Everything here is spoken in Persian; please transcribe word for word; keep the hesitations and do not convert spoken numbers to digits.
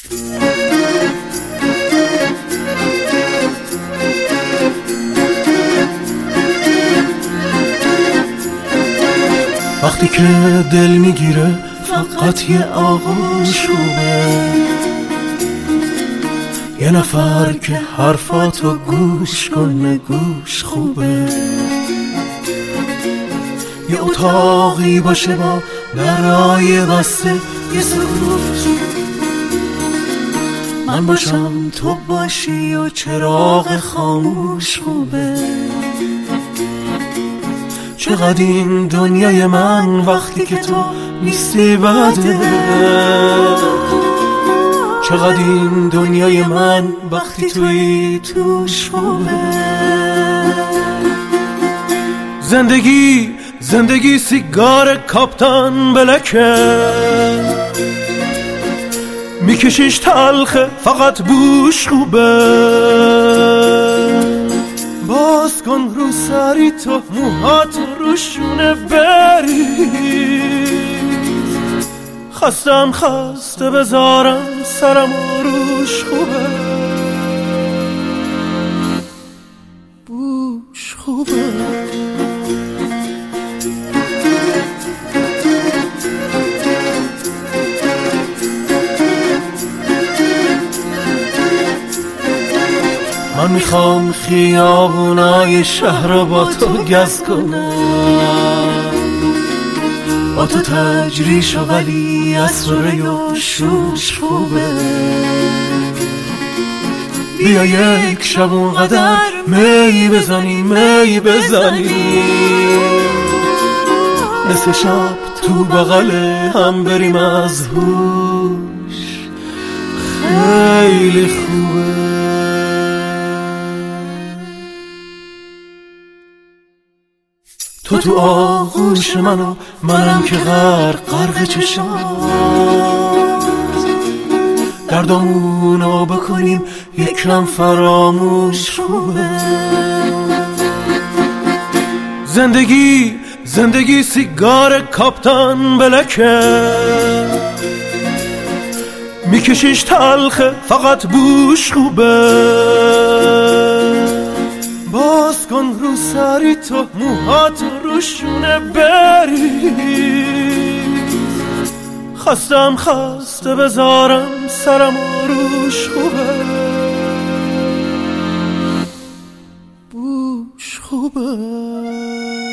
وقتی که دل میگیره فقط یه آغوش خوبه، یه نفر که حرفاتو گوش کنه گوش خوبه، یه اتاقی باشه با درای بسته یه سکوت، من باشم تو باشی و چراغ خاموش خوبه. چقدر این دنیای من وقتی که تو نیستی بده، چقدر این دنیای من وقتی توی توش خوبه. زندگی زندگی سیگار کاپتان بلکه، میکشیش تلخه فقط بوش خوبه. باز کن رو سری تو موهاتو روشونه بری، خستم خسته بذارم سرم روش خوبه. بوش خوبه. من میخوام خیابونای شهر رو با تو گز کنم، با تو تجریش و ولی اسراره و شوش خوبه. بیا یک شب اونقدر می بزنی می بزنی، نصف شب تو بغل هم بریم از هوش، خیلی خوبه. تو تو آغوش منو منم که غرق غرق چشات، دردامونو بکنیم یکم فراموش خوبه. زندگی زندگی سیگار کاپتان بلکه، میکشیش تلخه فقط بوش خوبه. باز کن رو سری تو موهاتو روشونه بری، خستم خسته بذارم سرم روش خوبه. بوش خوبه.